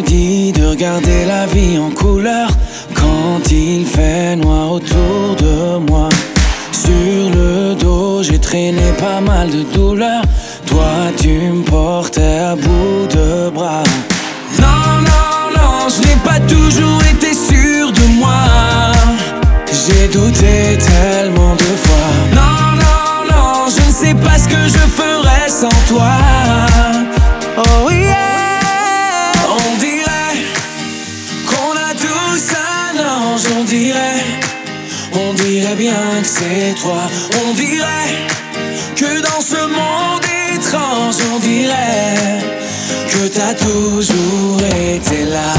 me dis de regarder la vie en couleur quand il fait noir autour de moi. Sur le dos, j'ai traîné pas mal de douleurs. Toi, tu me portais à bout de bras. Non, non, non, je n'ai pas toujours été sûr de moi. J'ai douté tellement de fois. Non, non, non, je ne sais pas ce que je ferais sans toi. Oh yeah. On dirait qu'on a tous un ange. On dirait bien que c'est toi. On dirait que dans ce monde étrange, on dirait que t'as toujours été là.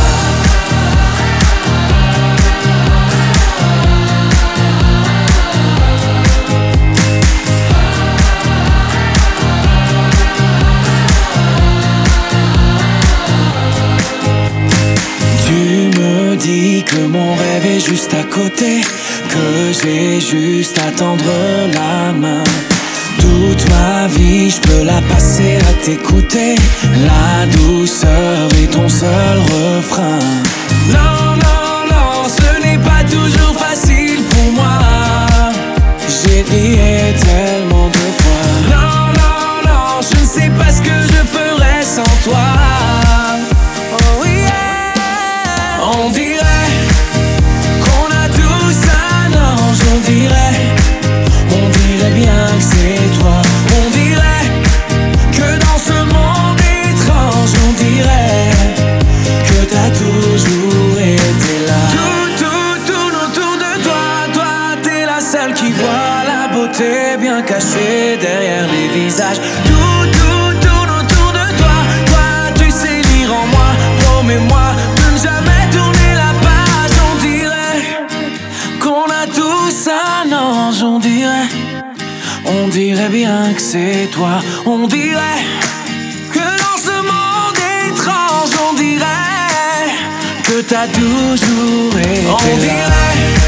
Tu me dis que mon rêve est juste à côté, que j'ai juste à tendre la main. Toute ma vie, je peux la passer à t'écouter. La douceur est ton seul refrain. Non, non, non, ce n'est pas toujours facile pour moi. J'ai prié tellement de fois. Non, non, non, je ne sais pas ce que je ferais sans toi. Oh yeah. On dirait qu'on a tous un ange. On dirait bien que c'est toi. On dirait que dans ce monde étrange, on dirait que t'as toujours été là. Tout tourne autour de toi. Toi, t'es la seule qui voit la beauté bien cachée derrière les visages. Tout tourne autour de toi. Toi, tu sais lire en moi. Promets-moi de ne jamais tourner la page. On dirait qu'on a tous un ange. On dirait bien que c'est toi. On dirait que dans ce monde étrange, on dirait que t'as toujours été là. On dirait